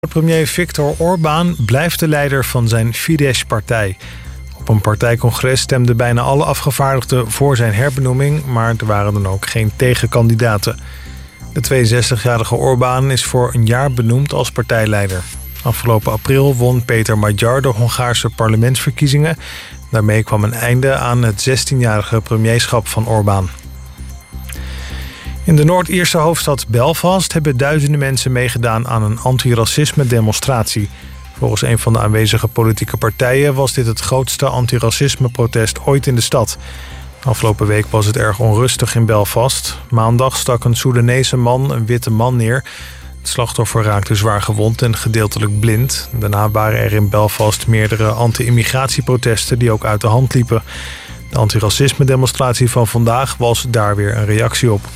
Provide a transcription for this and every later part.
Premier Viktor Orbán blijft de leider van zijn Fidesz-partij. Op een partijcongres stemden bijna alle afgevaardigden voor zijn herbenoeming, maar er waren dan ook geen tegenkandidaten. De 62-jarige Orbán is voor een jaar benoemd als partijleider. Afgelopen april won Peter Magyar de Hongaarse parlementsverkiezingen. Daarmee kwam een einde aan het 16-jarige premierschap van Orbán. In de Noord-Ierse hoofdstad Belfast hebben duizenden mensen meegedaan aan een antiracisme-demonstratie. Volgens een van de aanwezige politieke partijen was dit het grootste antiracisme-protest ooit in de stad. Afgelopen week was het erg onrustig in Belfast. Maandag stak een Soedanese man een witte man neer. Het slachtoffer raakte zwaar gewond en gedeeltelijk blind. Daarna waren er in Belfast meerdere anti-immigratieprotesten die ook uit de hand liepen. De antiracisme-demonstratie van vandaag was daar weer een reactie op.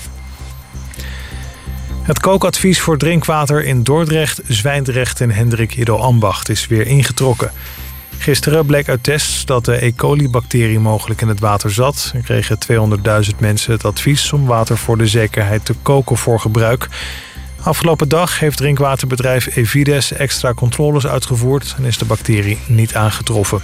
Het kookadvies voor drinkwater in Dordrecht, Zwijndrecht en Hendrik Ido Ambacht is weer ingetrokken. Gisteren bleek uit tests dat de E. coli-bacterie mogelijk in het water zat. Er kregen 200.000 mensen het advies om water voor de zekerheid te koken voor gebruik. Afgelopen dag heeft drinkwaterbedrijf Evides extra controles uitgevoerd en is de bacterie niet aangetroffen.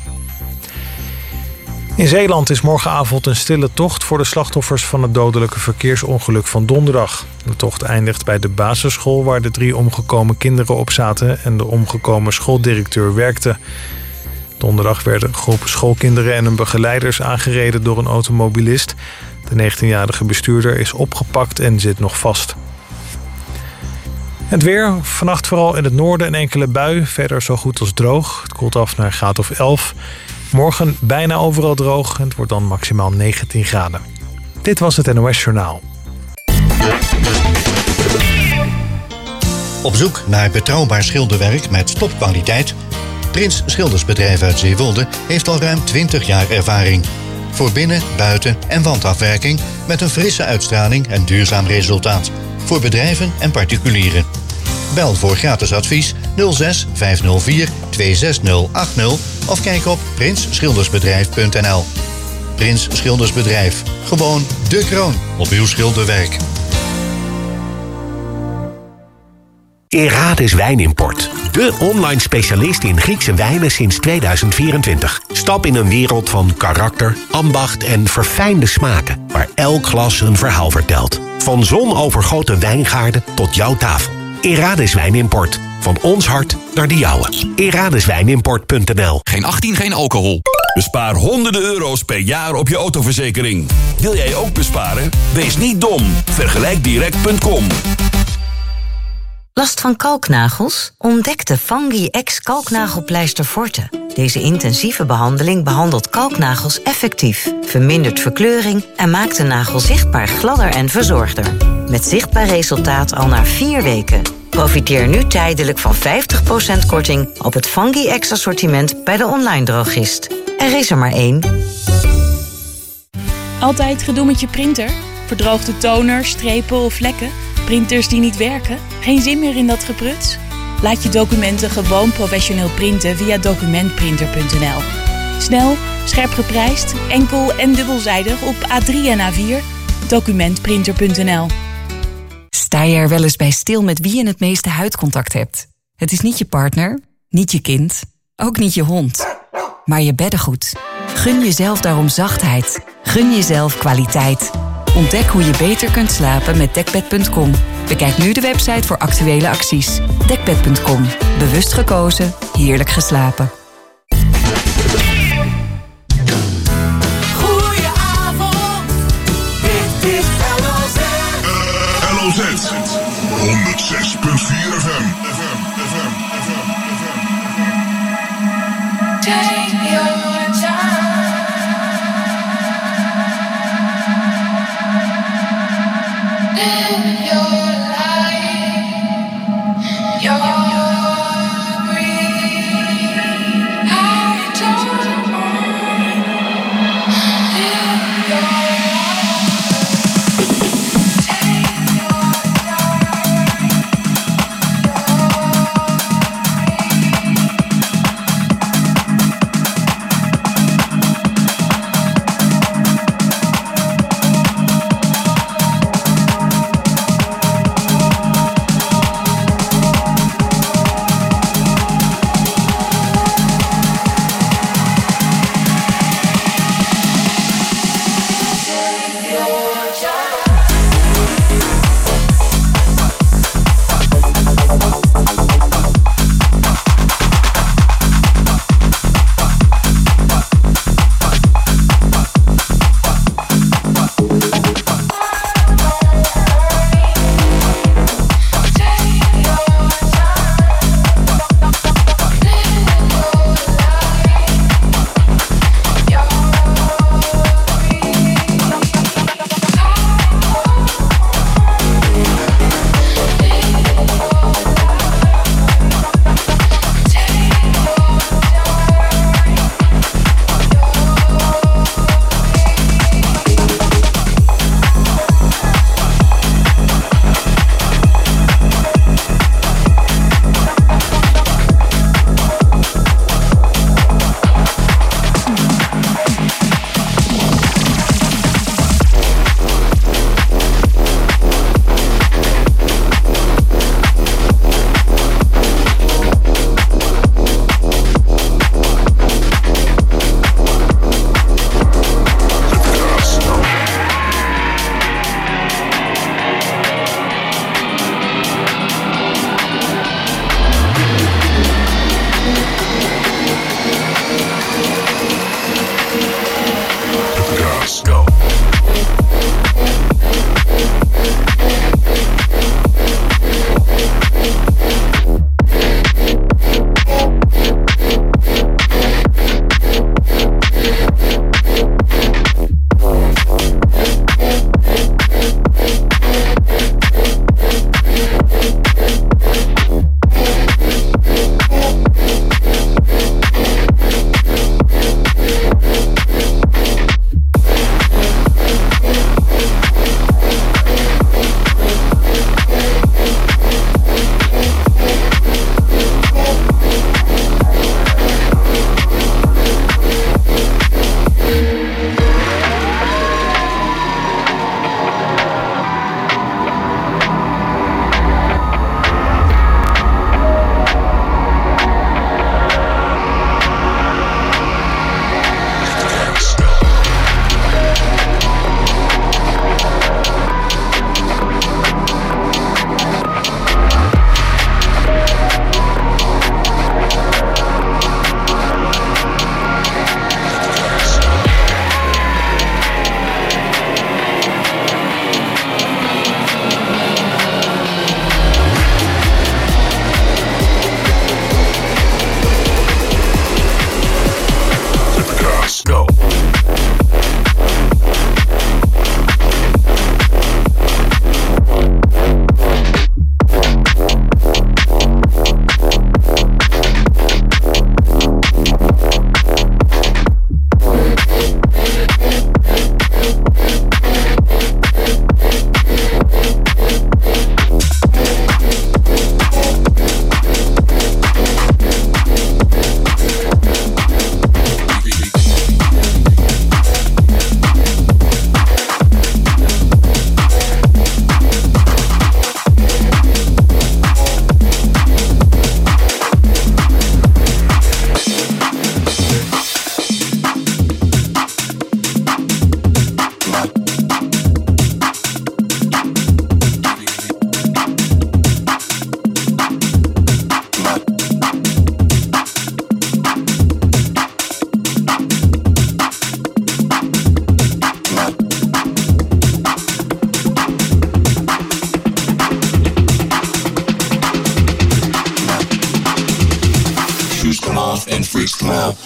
In Zeeland is morgenavond een stille tocht voor de slachtoffers van het dodelijke verkeersongeluk van donderdag. De tocht eindigt bij de basisschool waar de 3 omgekomen kinderen op zaten en de omgekomen schooldirecteur werkte. Donderdag werden een groep schoolkinderen en hun begeleiders aangereden door een automobilist. De 19-jarige bestuurder is opgepakt en zit nog vast. Het weer, vannacht vooral in het noorden een enkele bui, verder zo goed als droog. Het koelt af naar een graad of 11. Morgen bijna overal droog en het wordt dan maximaal 19 graden. Dit was het NOS Journaal. Op zoek naar betrouwbaar schilderwerk met topkwaliteit? Prins Schildersbedrijf uit Zeewolde heeft al ruim 20 jaar ervaring. Voor binnen-, buiten- en wandafwerking met een frisse uitstraling en duurzaam resultaat. Voor bedrijven en particulieren. Bel voor gratis advies 06 504 26080 of kijk op prinsschildersbedrijf.nl. Prins Schildersbedrijf. Gewoon de kroon op uw schilderwerk. Erades Wijnimport. De online specialist in Griekse wijnen sinds 2024. Stap in een wereld van karakter, ambacht en verfijnde smaken, waar elk glas een verhaal vertelt. Van zonovergoten wijngaarden tot jouw tafel. Erades Wijnimport. Van ons hart naar de jouwe. Eradeswijnimport.nl. Geen 18, geen alcohol. Bespaar honderden euro's per jaar op je autoverzekering. Wil jij ook besparen? Wees niet dom. Vergelijkdirect.com. Last van kalknagels? Ontdek de Fungi X kalknagelpleister Forte. Deze intensieve behandeling behandelt kalknagels effectief, vermindert verkleuring en maakt de nagel zichtbaar gladder en verzorgder. Met zichtbaar resultaat al na 4 weken. Profiteer nu tijdelijk van 50% korting op het Fungi X assortiment bij de online drogist. Er is er maar 1. Altijd gedoe met je printer? Verdroogde toner, strepen of vlekken? Printers die niet werken? Geen zin meer in dat gepruts? Laat je documenten gewoon professioneel printen via documentprinter.nl. Snel, scherp geprijsd, enkel en dubbelzijdig op A3 en A4. Documentprinter.nl. Sta je er wel eens bij stil met wie je het meeste huidcontact hebt? Het is niet je partner, niet je kind, ook niet je hond, maar je beddengoed. Gun jezelf daarom zachtheid. Gun jezelf kwaliteit. Ontdek hoe je beter kunt slapen met Dekbed.com. Bekijk nu de website voor actuele acties. Dekbed.com. Bewust gekozen, heerlijk geslapen. Goedenavond, dit is LOZ. LOZ, 106.4 FM. Take your time. Live your life, you're free. off and freaks come out.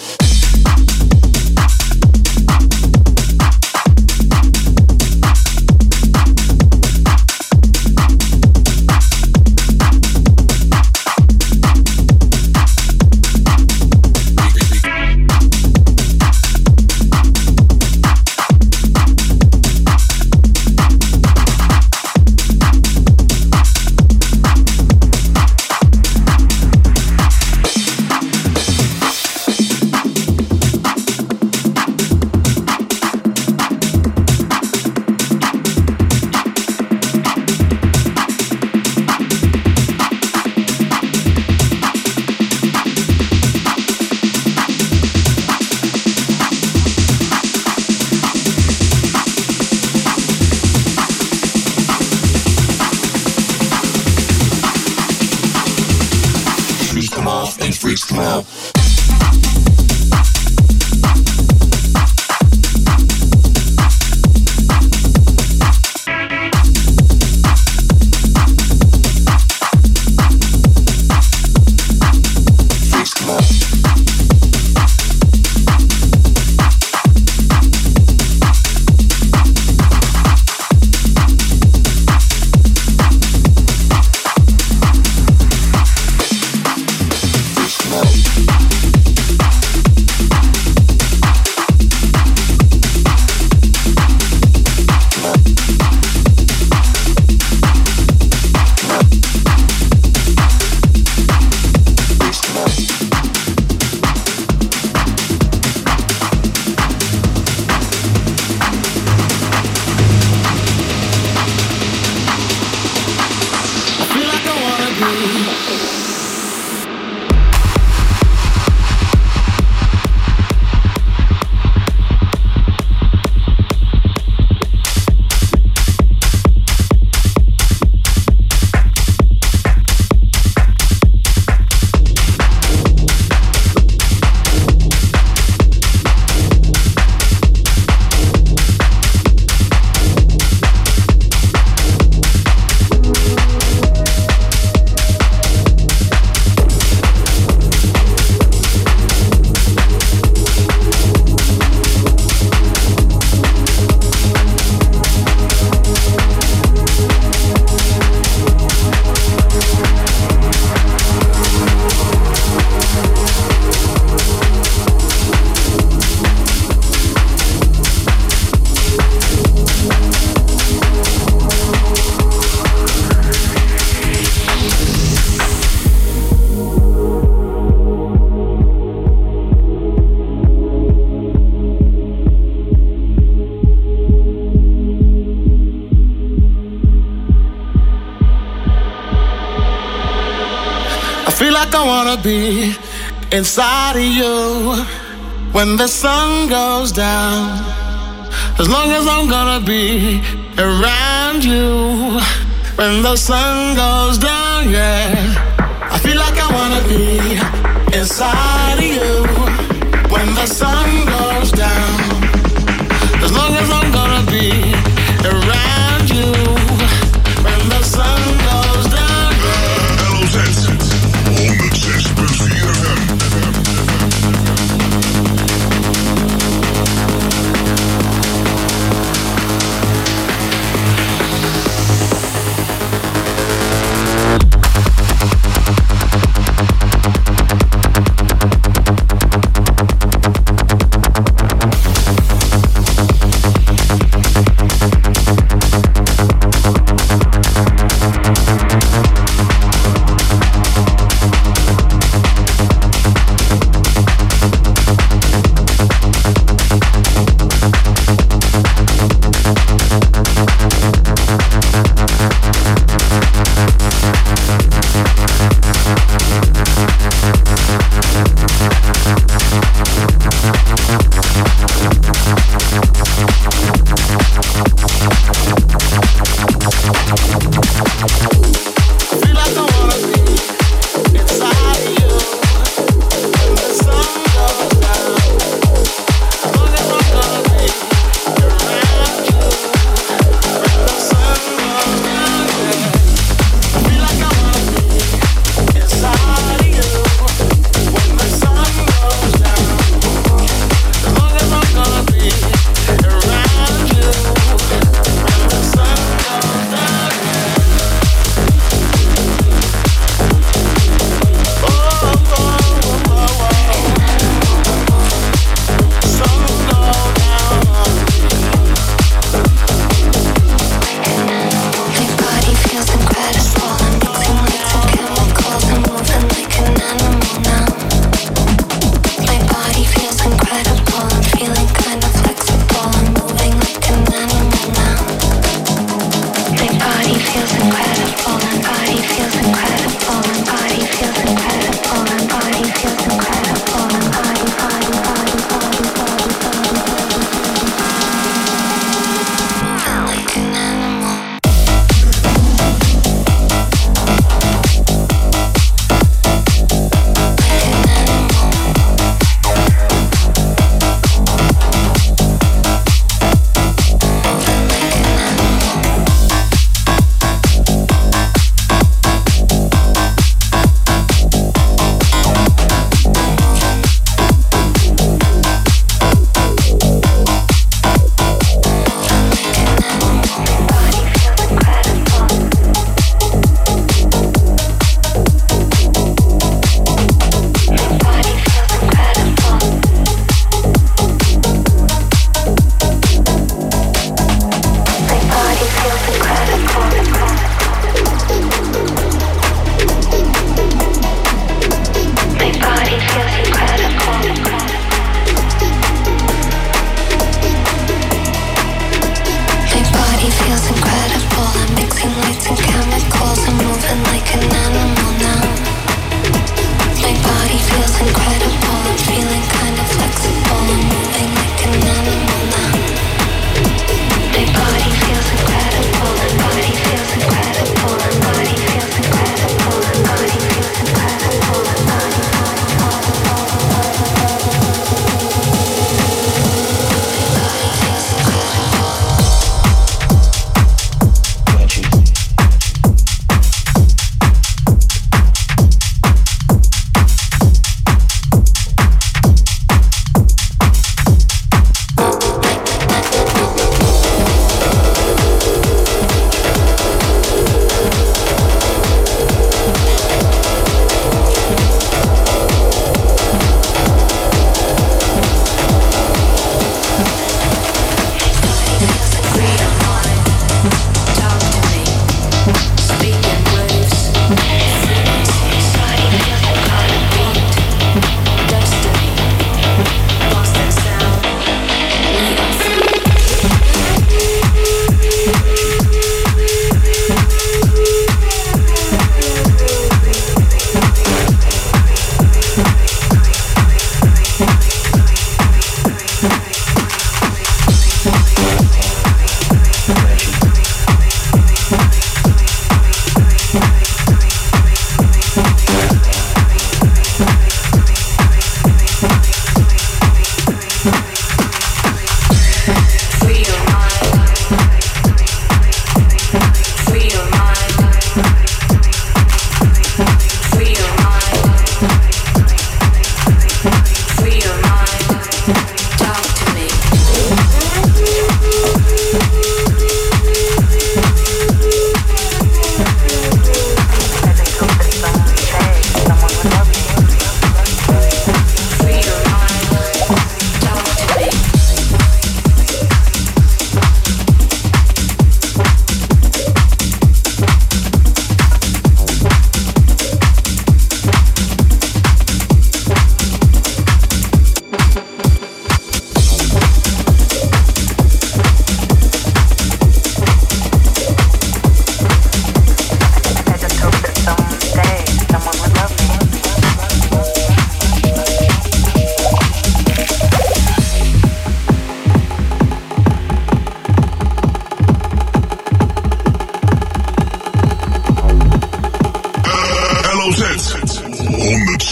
Feel like I wanna be inside of you when the sun goes down. As long as I'm gonna be around you when the sun goes down, yeah. I feel like I wanna be inside of you when the sun goes down. As long as I'm gonna be around you when the sun goes down, yeah. LOZ 106.4 FM.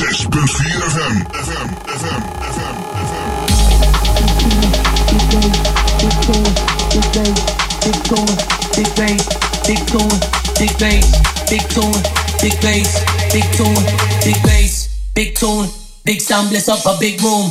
FM. Big tune, big sound, bless up a big room.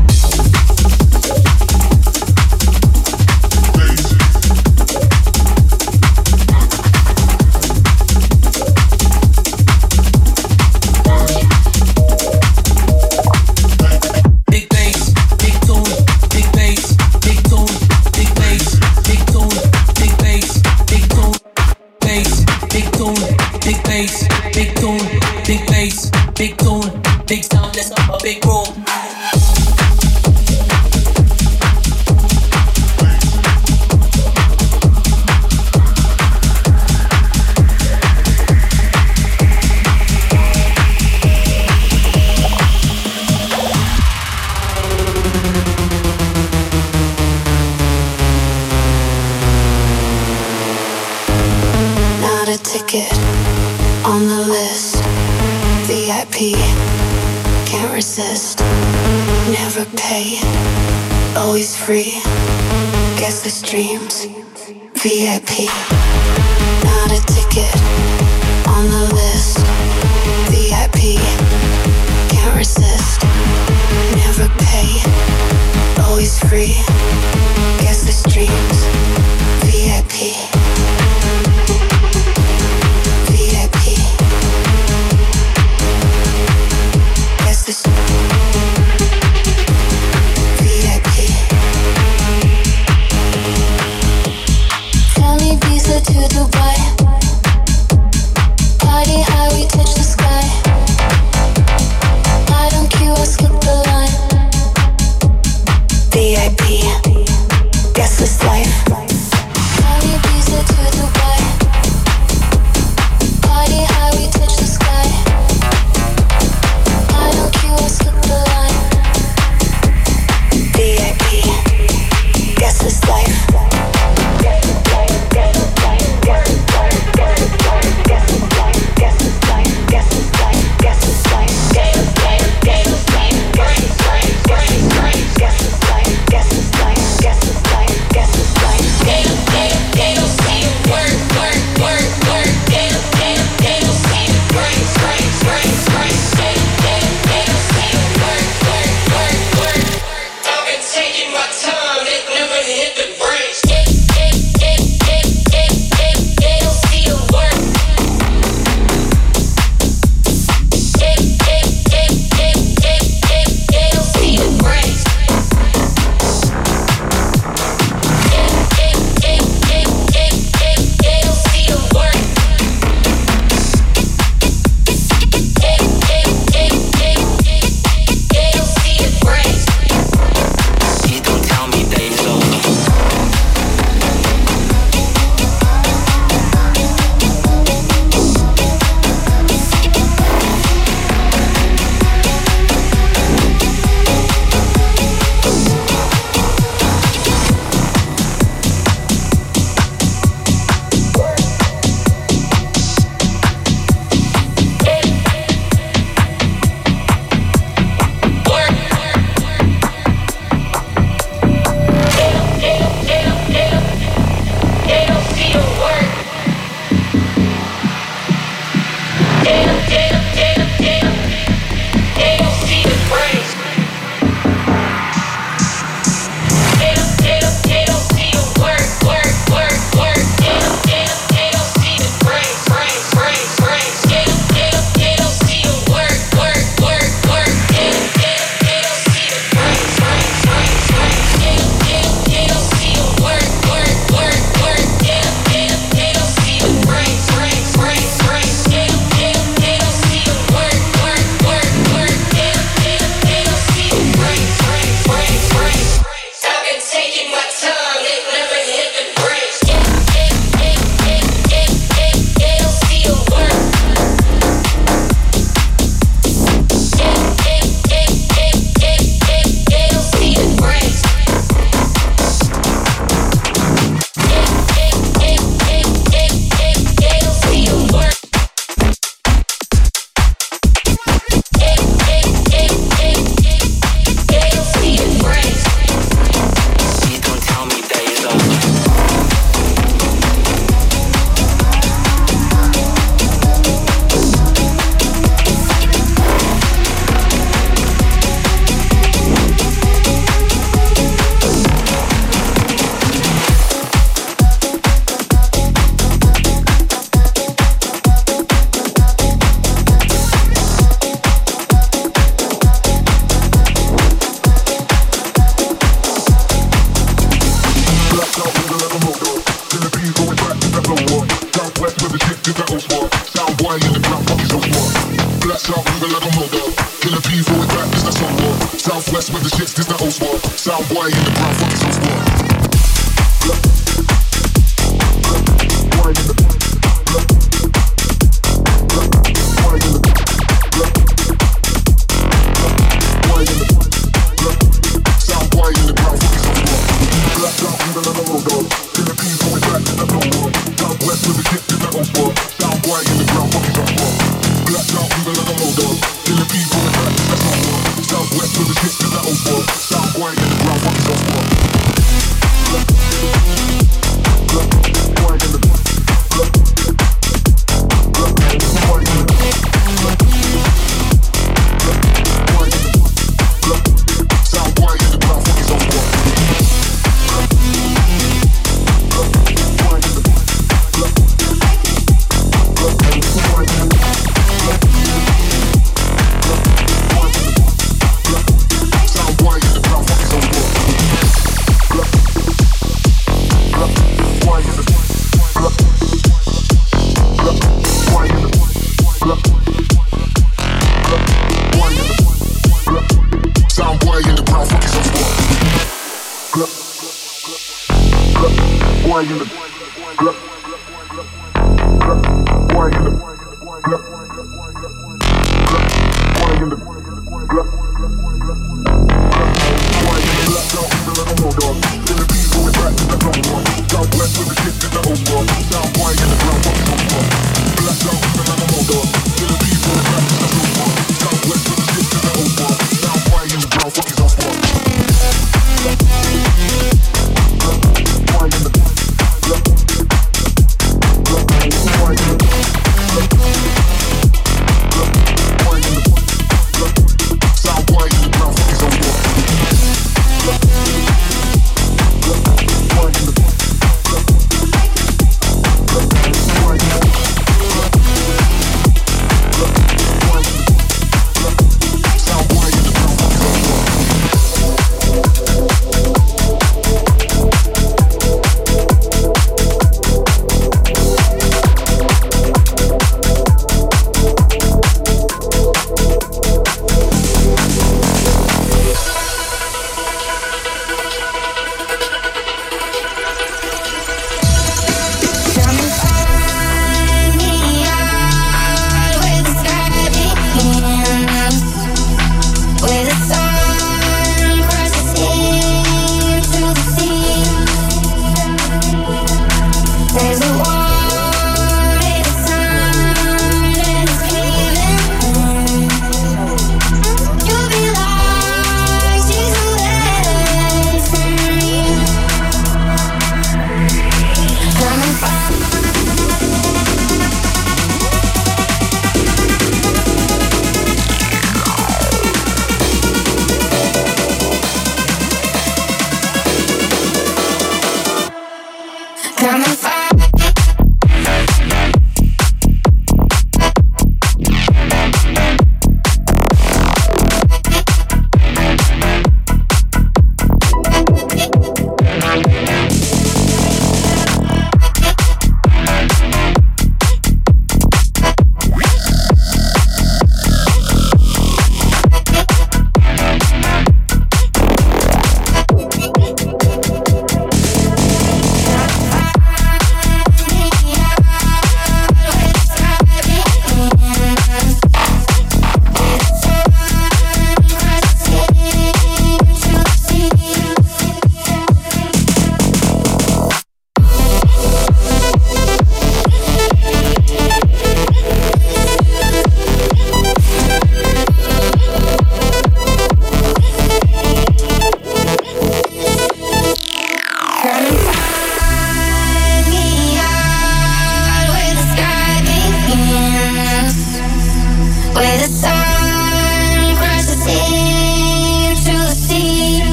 VIP, not a ticket on the list. VIP, can't resist. Never pay, always free. Guess the streams. VIP, VIP. Guess the VIP. Visa to Dubai. Party high, we touch the sky. I don't care, I'll skip the line. VIP, guess this life. Party visa to Dubai. Party high, we touch the sky. I don't care, I'll skip the line. VIP, guess this life. Guess Southwest with the shits, this the old sport. Sound boy in the ground, fuck his old sport. Boy in the sound boy in the ground, fuck his old sport. Black out in the low dog. Philippines going back to the low world. Southwest with the shits, this the old sport. Sound boy in the ground, fuck his old sport. Black out in the low dog. Philippines going back to the low world. Southwest with the shits, this the old sport. Sound boy in the ground, fuck his old sport.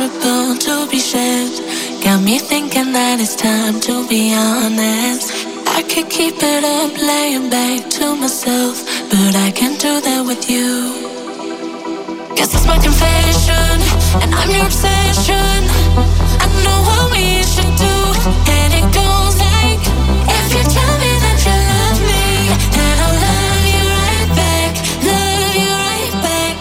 vulnerable to be shared. Got me thinking that it's time to be honest. I could keep it up, laying back to myself, but I can't do that with you. Guess it's my confession, and I'm your obsession. I know what we should do, and it goes like, if you tell me that you love me, then I'll love you right back, love you right back.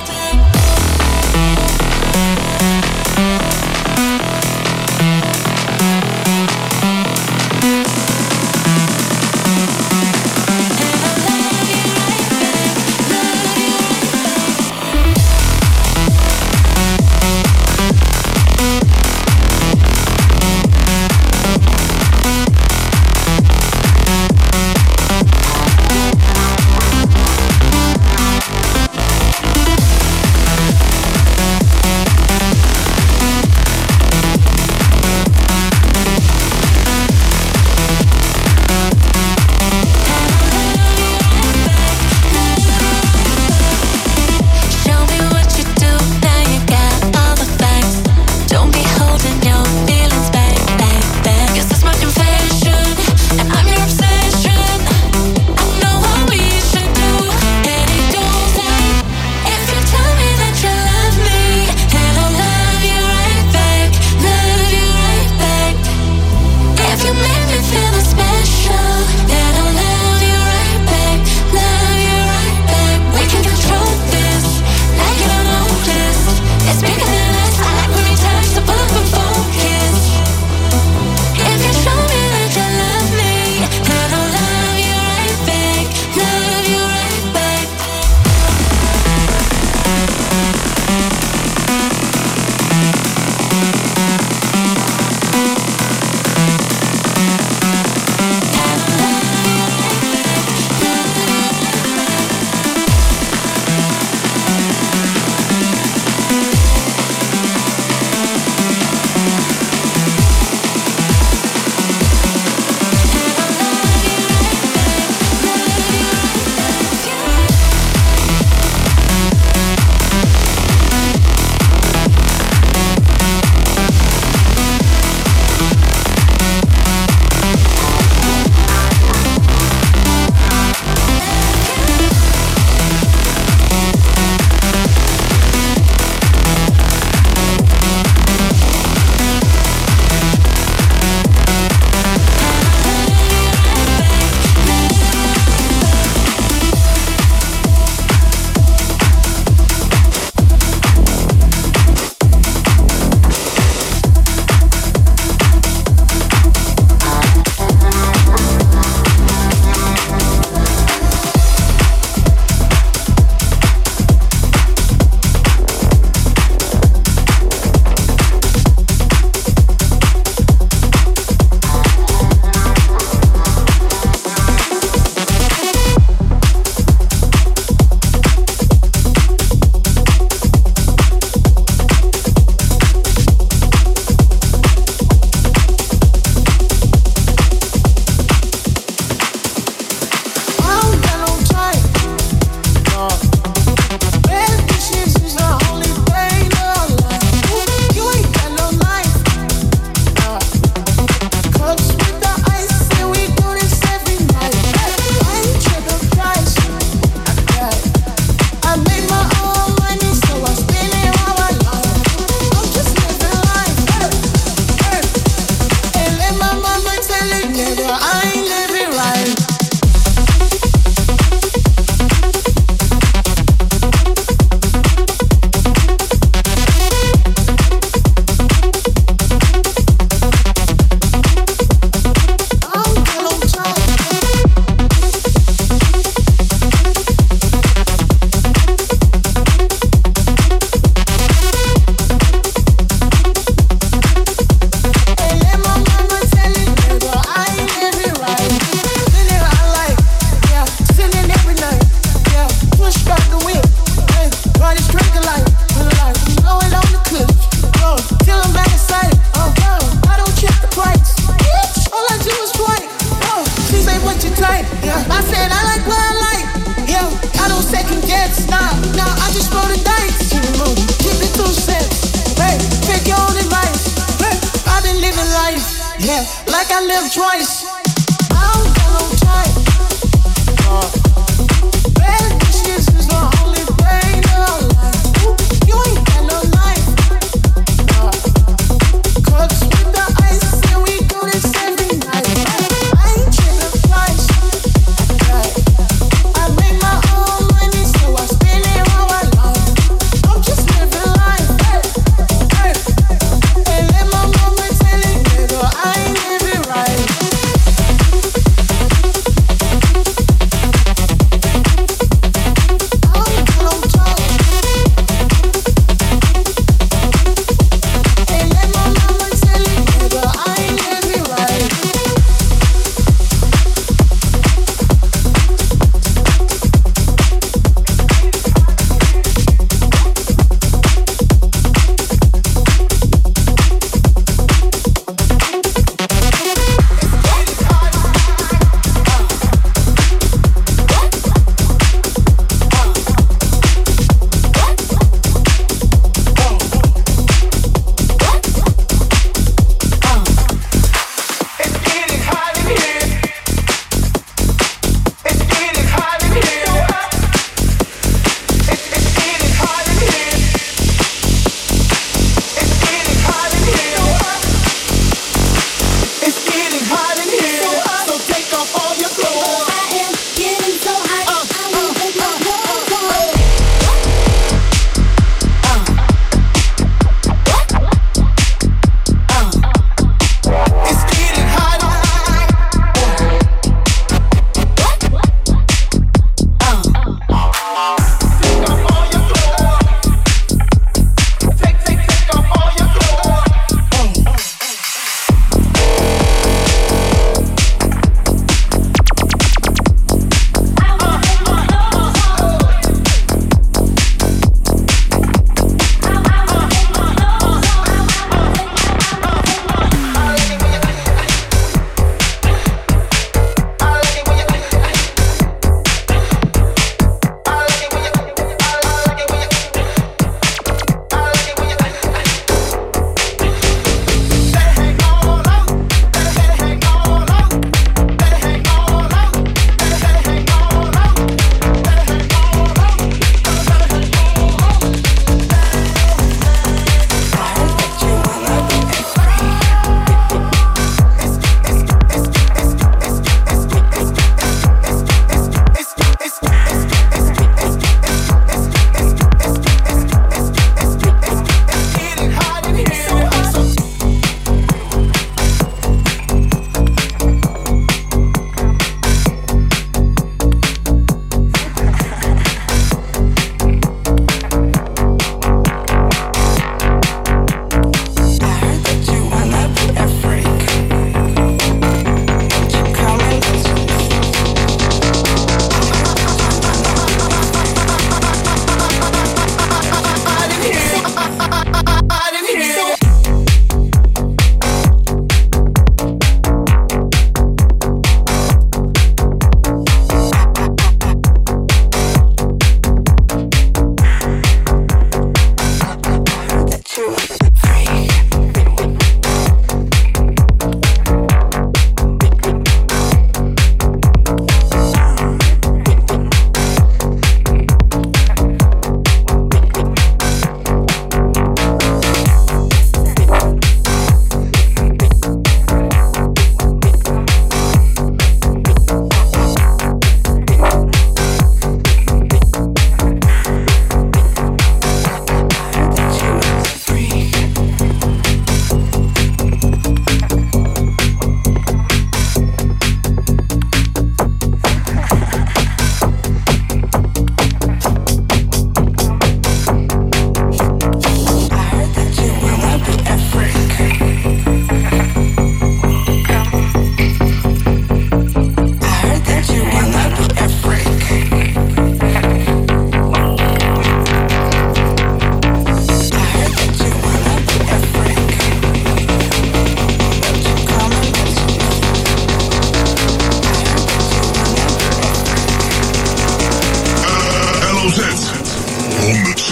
second guess. Nah, I just roll the dice. Keep it 2 cents. Hey, pick your own Yeah, like I live twice. I'm gonna tight. Bad dishes is the only thing that I like. You ain't got no knife. Cooks with the ice and we do this every night. I ain't tripping twice. I make my own money, so I spend it how I like. I'm just living life. And let my mama tell it, nigga, I ain't living right.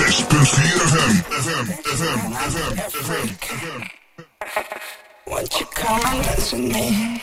Won't you Come and dance with me.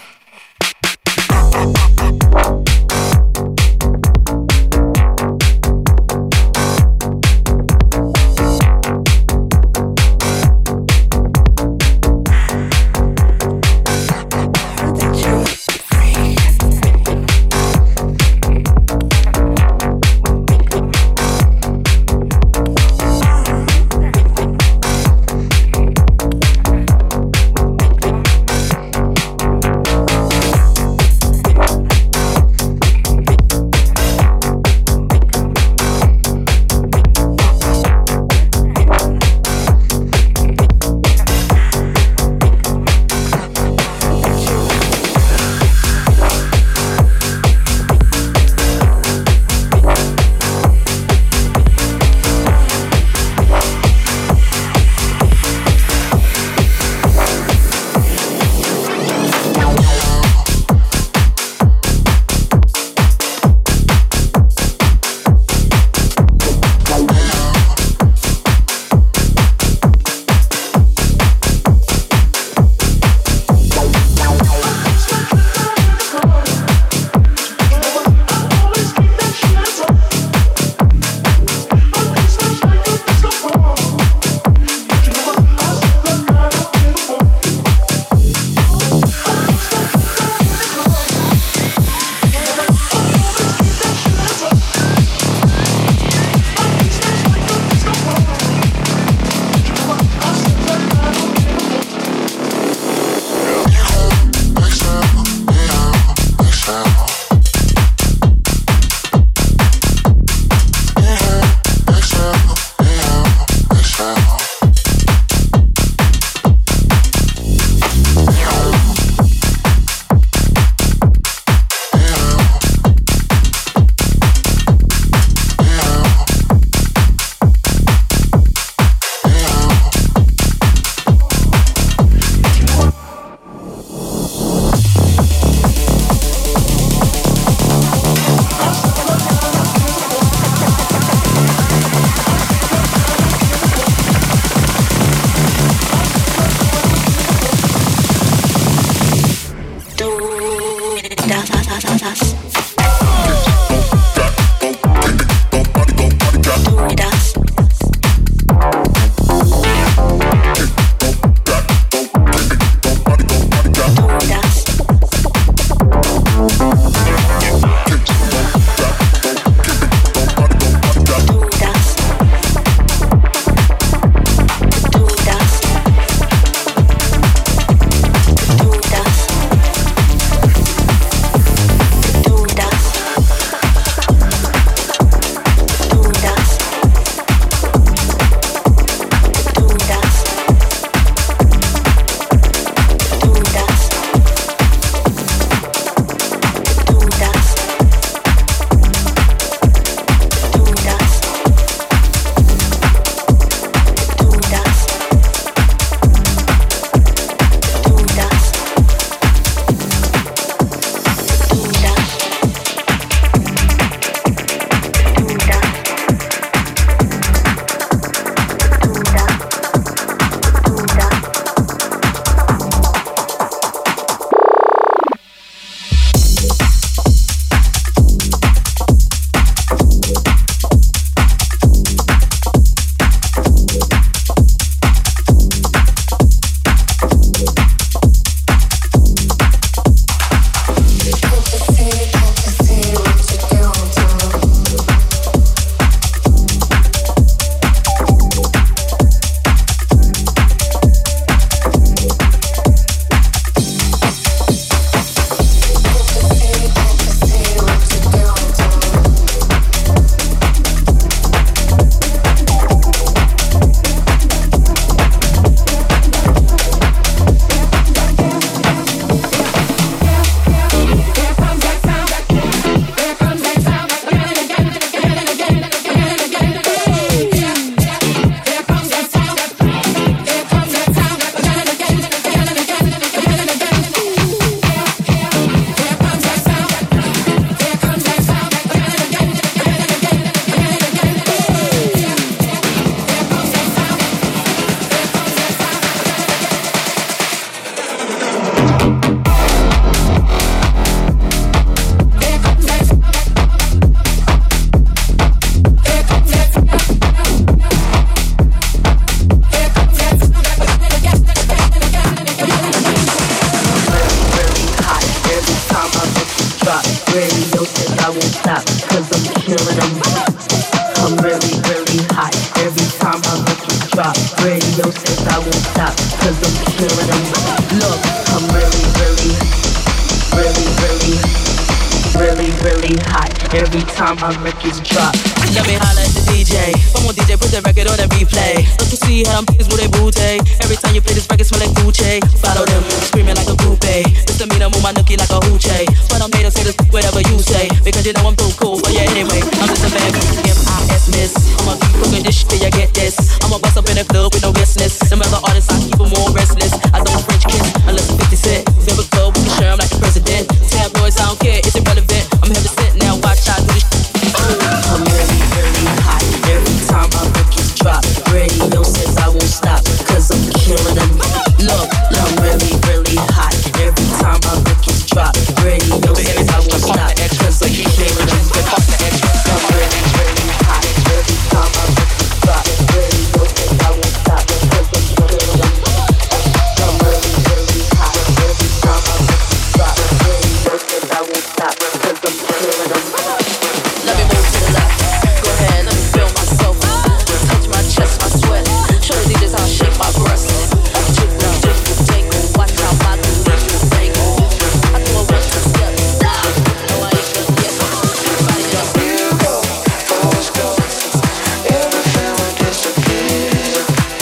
I won't stop, cause I'm killing them. I'm really, really hot. Every time my records drop, radio says I won't stop, cause I'm killing them. Look, I'm really, really, really, really, really, really hot. Every time my records drop. Let me holler at the DJ. Come on DJ, put the record on a replay. Don't you see how them niggas with their booty? Every time you play this record smell like Gucci. Follow them, screaming like a groupie. Just to me, move my nookie like a hoochie. But I'm made to say this whatever you say, because you know I'm too cool for you anyway. I'm just a bad M.I.S. miss. I'ma keep cooking this shit, you get this. I'ma bust up in the club with no business. Them other artists, I keep them more restless. I don't French kiss unless I'm 50 Cent. Never club, we can share 'em like the president. Tabloids, I don't care, it's irrelevant. I'm here to sit now, watch out, do this shit. I'm really, really hot. Every time my records drop, radio says I won't stop, cause I'm killing them. Look, I'm really, really hot. Every time my records drop, radio says I won't stop, cause I'm killing them. I'm really, really hot. Every time my records drop, radio says I won't stop, cause I'm killing them. I'm really, really hot. Every time my records drop, radio says I won't stop, cause I'm killing them. Let me move to the left. Go ahead, let me feel myself. Touch my chest, my sweat. Show the DJs how I shake my breasts. Jiggle, jiggle, jangle. Watch how my booty dangle. I do a 1, 2 step. No, I ain't done yet. Everybody just you go, always go. Everything will disappear.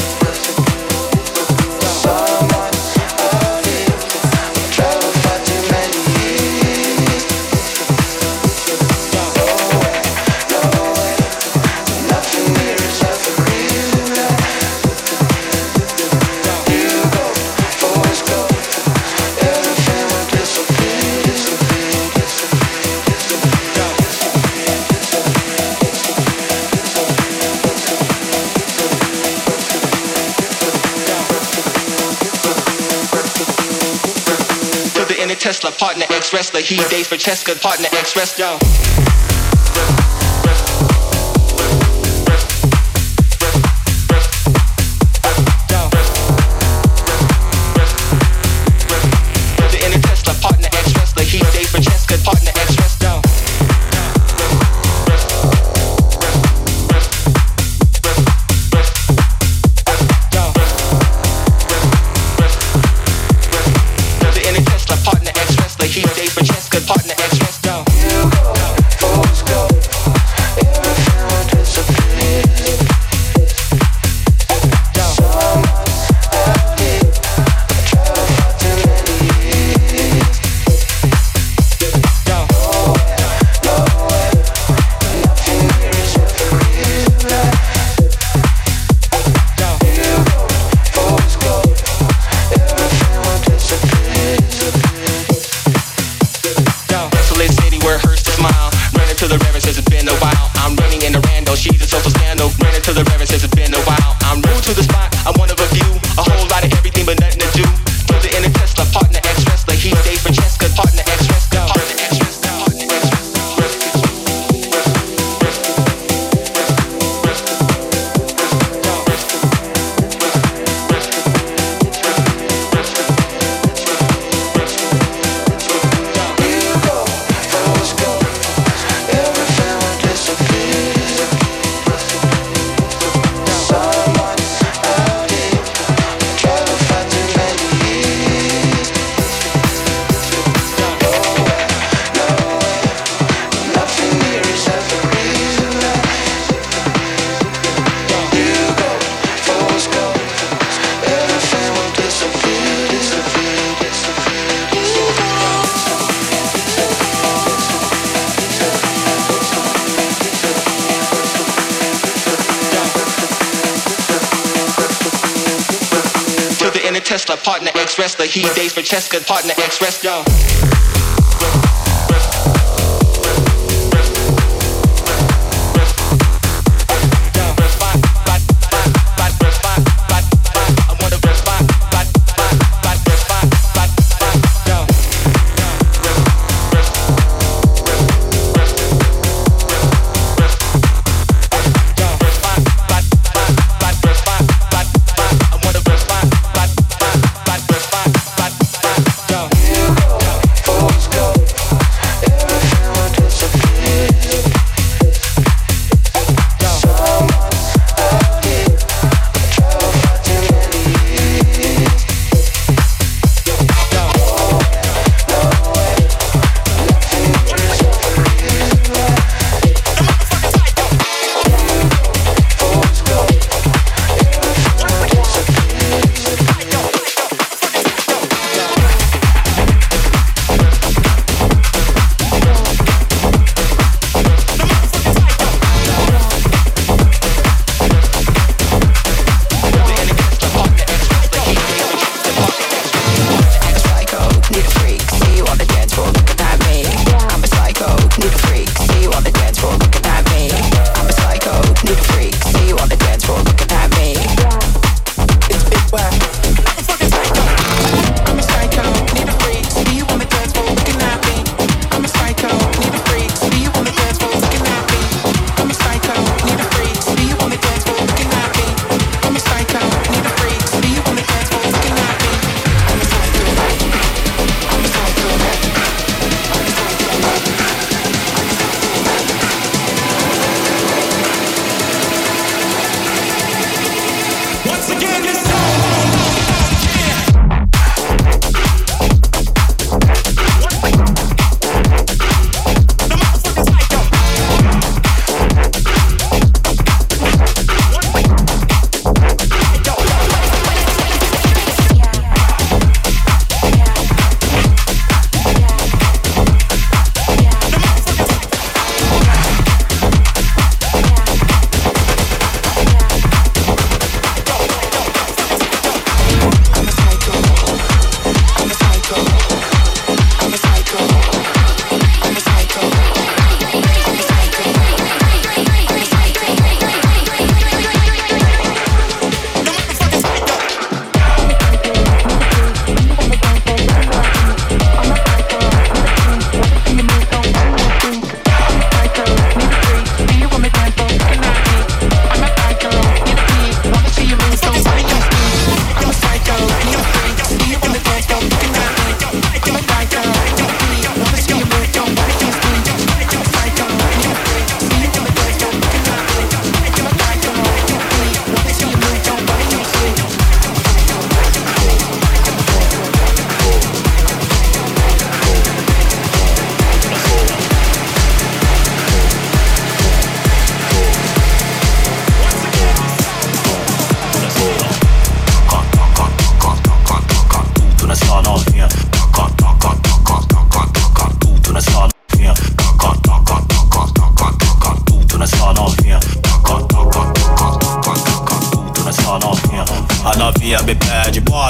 Someone out here traveled far too many years. Nothing here is ever real. You go, always go. Everything will disappear, disappear, To the inner Tesla, partner ex-wrestler. He dates for Cheska, partner ex-wrestler. The inner Tesla, partner ex-wrestler. He dates for Cheska, partner ex-wrestler. The inner Tesla, partner ex-wrestler. He dates for Cheska, partner ex-wrestler. You go, always go. Everything will disappear. Someone out here traveled far too many years. Nowhere, nothing here is ever real. You go, always go. Everything will disappear, Desolate city where it hurts to smile. Running to the reverend says it's been a while. I'm running in a rando, she's a social scandal. Running to the reverend says it's been a while. I'm new to the spot, I'm one of a few. A whole lot of everything but nothing to do. To the inner Tesla, partner ex-wrestler. He dates for Cheska, partner ex-wrestler. Partner ex-wrestler, partner You go, always go. Everything will disappear. Someone out here traveled far too many years. Nowhere, nothing here is ever real. You go, always go. Everything will disappear, disappear, disappear. To the inner Tesla, partner ex-wrestler. He dates for Cheska, partner ex-wrestler.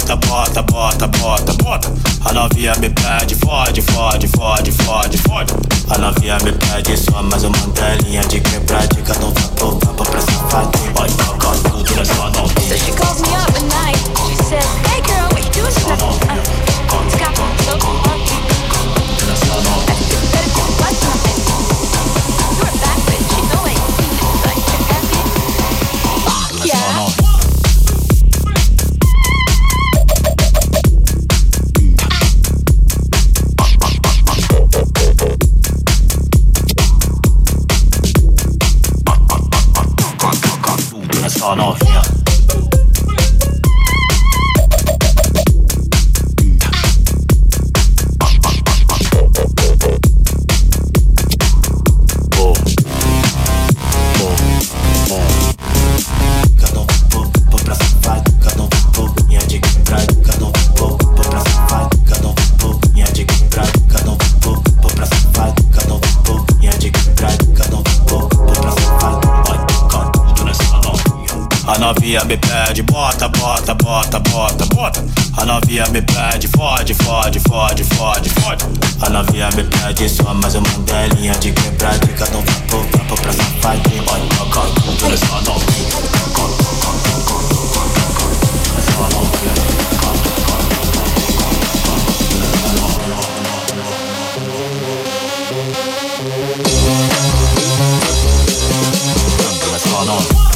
bota, bota, bota, bota, bota. A novinha me pede, fode, fode, fode, fode, fode. A novinha me pede só mais uma telinha de quebradinha. Não vai papo pra safadinha. Pode tocar tudo nessa novinha. So she calls me up at night. She says, hey girl, what you doing? She's like, it's got me so funky. I think it's better to watch something. Do it back, bitch. You know I it's like you're happy. Yeah. Essa novinha. A novinha me pede, bota, bota, bota, bota, bota. A novinha me pede, fode, fode, fode, fode, fode. A novinha me pede só mais uma delinha de quebradinha. Não vai pro papo pra safadinha. Pode tocar tudo nessa novinha. Essa novinha. Essa novinha.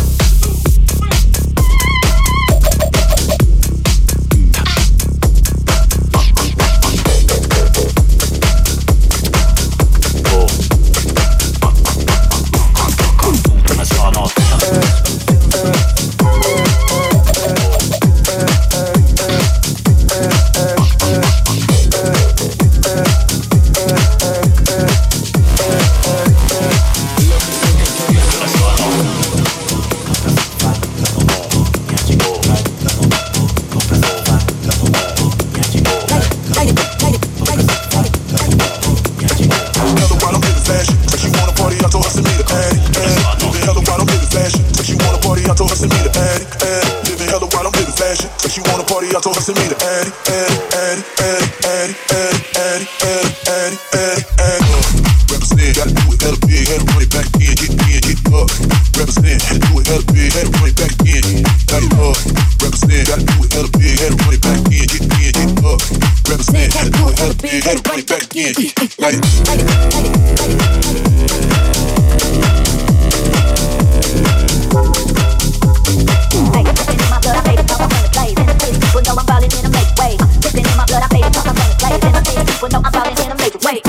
I told her send me the Addy, Addy, Addy, Addy, Addy, Addy, Addy, Addy, Addy, Addy, represent, gotta do it hella big, had to run it back in, get up. Represent, had to do it hella big, had to run it back in, got it up. Represent, gotta do it hella big, had to run it back in, get up. Represent, had to do it hella big, had to run it back in, got it. People know I'm ballin' in a make way. Listen in my blood, I made it 'cause I'm gonna play. And I think people know I'm ballin' in a make way.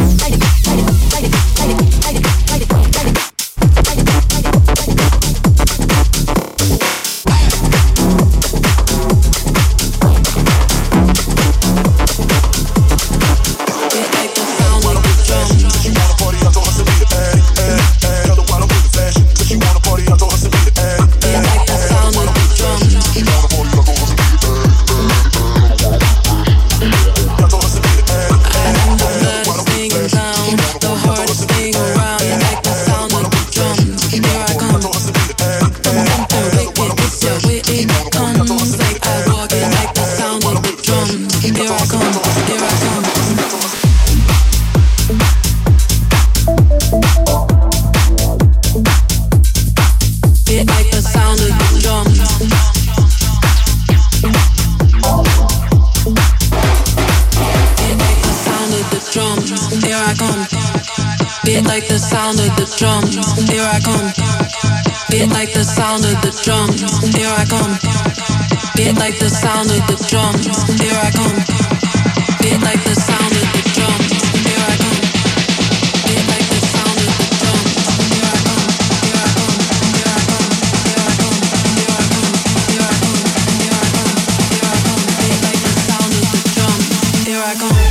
like the sound of the drums, here I come. Beat like the sound of the drums, here I come. Beat like the sound of the drums, here I come. Beat like the sound of the drums, here I come. Beat like the sound of the drums, here I come. Here I come, here I come, here I come, here I come, here I come, here I come, here I come. Beat like the sound of the drums, here I come.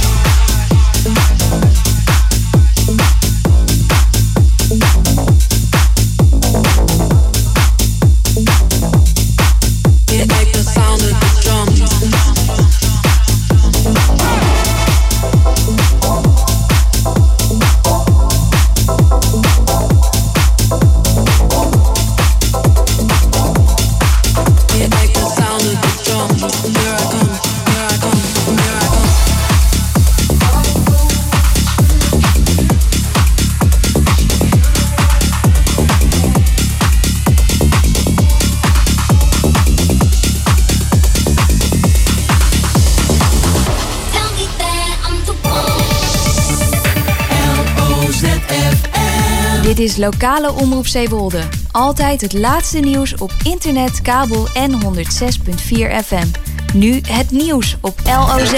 Dit is lokale Omroep Zeewolde. Altijd het laatste nieuws op internet, kabel en 106.4 FM. Nu het nieuws op LOZ.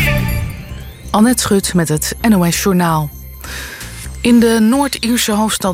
Annette Schut met het NOS Journaal. In de Noord-Ierse hoofdstad